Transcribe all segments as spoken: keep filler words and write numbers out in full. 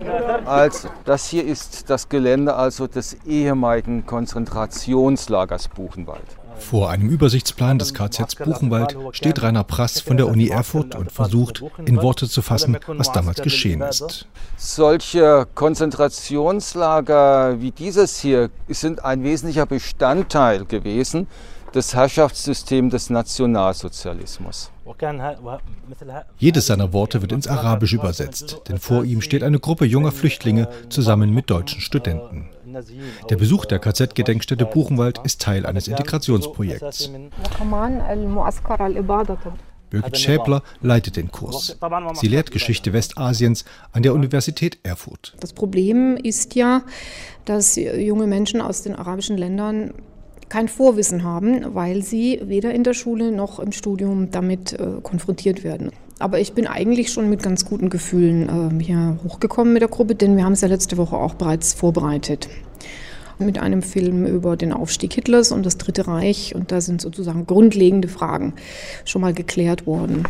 Also, das hier ist das Gelände also des ehemaligen Konzentrationslagers Buchenwald. Vor einem Übersichtsplan des K Zs Buchenwald steht Rainer Prass von der Uni Erfurt und versucht, in Worte zu fassen, was damals geschehen ist. Solche Konzentrationslager wie dieses hier sind ein wesentlicher Bestandteil gewesen des Herrschaftssystems des Nationalsozialismus. Jedes seiner Worte wird ins Arabische übersetzt, denn vor ihm steht eine Gruppe junger Flüchtlinge zusammen mit deutschen Studenten. Der Besuch der K Z-Gedenkstätte Buchenwald ist Teil eines Integrationsprojekts. Birgit Schäbler leitet den Kurs. Sie lehrt Geschichte Westasiens an der Universität Erfurt. Das Problem ist ja, dass junge Menschen aus den arabischen Ländern kein Vorwissen haben, weil sie weder in der Schule noch im Studium damit äh, konfrontiert werden. Aber ich bin eigentlich schon mit ganz guten Gefühlen äh, hier hochgekommen mit der Gruppe, denn wir haben es ja letzte Woche auch bereits vorbereitet. Mit einem Film über den Aufstieg Hitlers und das Dritte Reich. Und da sind sozusagen grundlegende Fragen schon mal geklärt worden.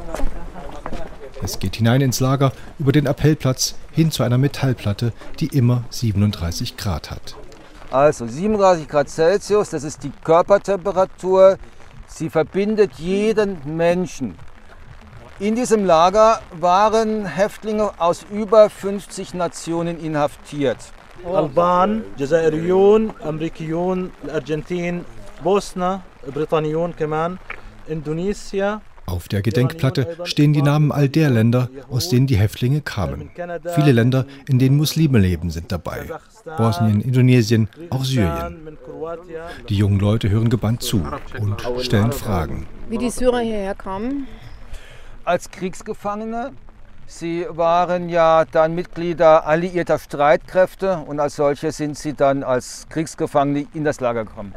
Es geht hinein ins Lager über den Appellplatz hin zu einer Metallplatte, die immer siebenunddreißig Grad hat. Also siebenunddreißig Grad Celsius, das ist die Körpertemperatur. Sie verbindet jeden Menschen. In diesem Lager waren Häftlinge aus über fünfzig Nationen inhaftiert. Alban, Jazairion, Amerikion, Argentin, Bosna, Britannien, Keman, Indonesien. Auf der Gedenkplatte stehen die Namen all der Länder, aus denen die Häftlinge kamen. Viele Länder, in denen Muslime leben, sind dabei. Bosnien, Indonesien, auch Syrien. Die jungen Leute hören gebannt zu und stellen Fragen. Wie die Syrer hierher kamen? Als Kriegsgefangene. Sie waren ja dann Mitglieder alliierter Streitkräfte und als solche sind sie dann als Kriegsgefangene in das Lager gekommen.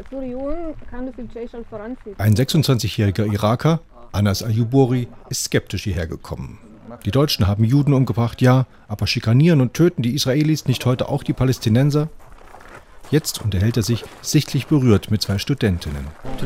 Ein sechsundzwanzigjähriger Iraker, Anas Ayyubori, ist skeptisch hierher gekommen. Die Deutschen haben Juden umgebracht, ja, aber schikanieren und töten die Israelis nicht heute auch die Palästinenser? Jetzt unterhält er sich sichtlich berührt mit zwei Studentinnen.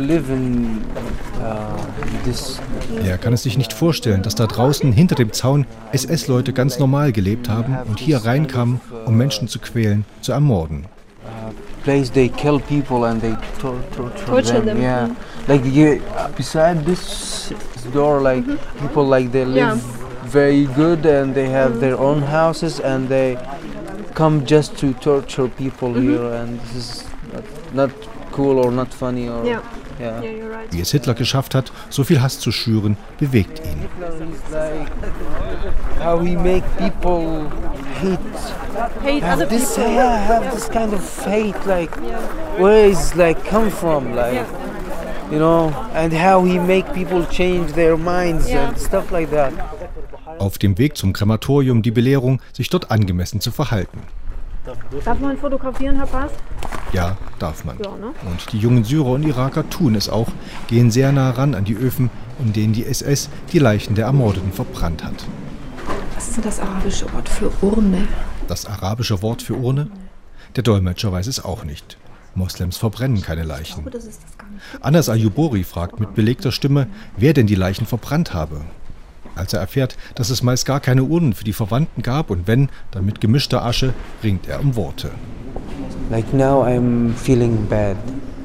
Er kann es sich nicht vorstellen, dass da draußen hinter dem Zaun S S-Leute ganz normal gelebt haben und hier reinkamen, um Menschen zu quälen, zu ermorden. Place they kill people and they tor tor tor Torture them. them. Yeah, like you, beside this door, like mm-hmm. people like they live Yeah. very good and they have mm-hmm. their own houses and they come just to torture people mm-hmm. here and this is not, not cool or not funny or Yeah. Yeah. Yeah, you're right. Wie es Hitler geschafft hat, so viel Hass zu schüren, bewegt ihn. Like how we make people hate. Hate Have other this, people. yeah, have this kind of hate, like where is like come from, like Yeah. you know, and how he make people change their minds Yeah. and stuff like that. Auf dem Weg zum Krematorium die Belehrung, sich dort angemessen zu verhalten. Darf man fotografieren, Herr Pass? Ja, darf man. Ja, ne? Und die jungen Syrer und Iraker tun es auch, gehen sehr nah ran an die Öfen, in denen die S S die Leichen der Ermordeten verbrannt hat. Was ist denn das arabische Wort für Urne? Das arabische Wort für Urne? Der Dolmetscher weiß es auch nicht. Moslems verbrennen keine Leichen. Das ist das gar nicht. Anas Ayyubori fragt mit belegter Stimme, wer denn die Leichen verbrannt habe. Als er erfährt, dass es meist gar keine Urnen für die Verwandten gab und wenn, dann mit gemischter Asche, ringt er um Worte. Like now I'm feeling bad.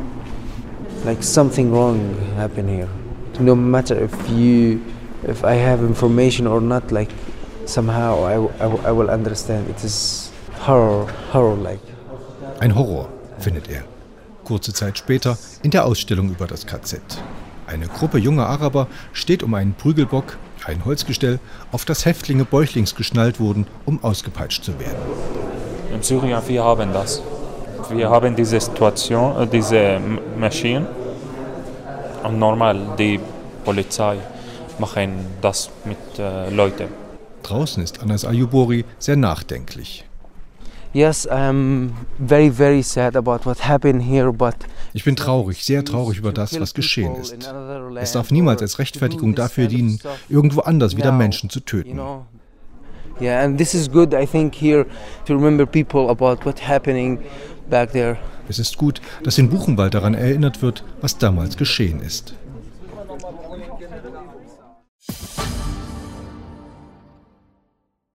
Like something wrong happened here. No matter if you, if I have information or not, like somehow I, I, I will understand. It is horror, horror-like. Ein Horror, findet er. Kurze Zeit später in der Ausstellung über das K Z. Eine Gruppe junger Araber steht um einen Prügelbock, ein Holzgestell, auf das Häftlinge bäuchlings geschnallt wurden, um ausgepeitscht zu werden. In Syrien, wir haben das. Wir haben diese Situation, diese Maschine. Und normal, die Polizei machen das mit äh, Leuten. Draußen ist Anas Ayyubori sehr nachdenklich. Yes, I'm very, very sad about what happened here, but Ich bin traurig, sehr traurig über das, was geschehen ist. Es darf niemals als Rechtfertigung dafür dienen, irgendwo anders wieder Menschen zu töten. Yeah, and this is good, I think, here to remember people about what's happening back there. Es ist gut, dass in Buchenwald daran erinnert wird, was damals geschehen ist.